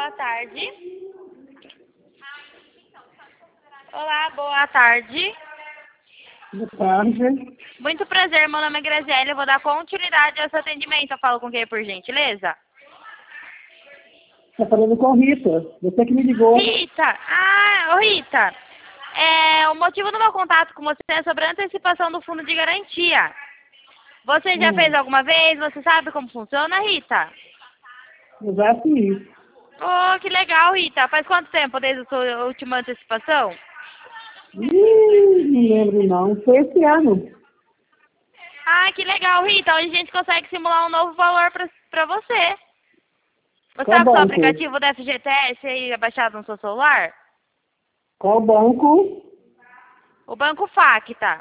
boa tarde. Olá, boa tarde. Boa tarde. Muito prazer, meu nome é Graziele, eu vou dar continuidade ao seu atendimento. Eu falo com quem, por gentileza? Está falando com Rita. Você que me ligou. Rita! Ô Rita, o motivo do meu contato com você é sobre a antecipação do fundo de garantia. Você já fez alguma vez? Você sabe como funciona, Rita? Eu já fiz. Oh, que legal, Rita. Faz quanto tempo desde a sua última antecipação? Não lembro não. Foi esse ano. Ah, que legal, Rita. Hoje a gente consegue simular um novo valor para você. Você Qual sabe o seu banco? aplicativo da FGTS aí baixado no seu celular? Qual banco? O Banco Facta.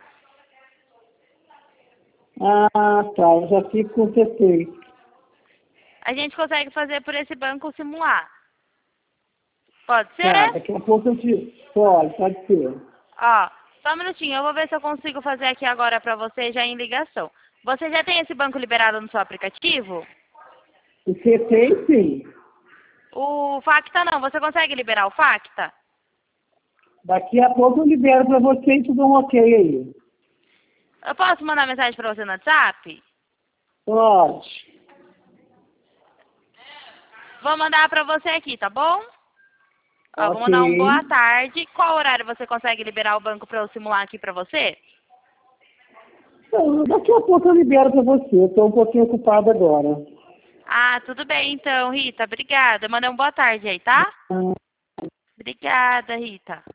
Ah, tá. Eu já fiz com o PT. A gente consegue fazer por esse banco simular. Pode ser? Tá, daqui a pouco eu te... Pode ser. Ó, só um minutinho. Eu vou ver se eu consigo fazer aqui agora para você já em ligação. Você já tem esse banco liberado no seu aplicativo? O PT, sim. O Facta não. Você consegue liberar o Facta? Daqui a pouco eu libero para você e te dou um ok aí. Eu posso mandar mensagem para você no WhatsApp? Pode. Vou mandar para você aqui, tá bom? Ó, vou Ok. mandar um boa tarde. Qual horário você consegue liberar o banco para eu simular aqui para você? Então, daqui a pouco eu libero para você. Eu estou um pouquinho ocupado agora. Ah, tudo bem então, Rita. Obrigada. Mandei um boa tarde aí, tá? Obrigada, Rita.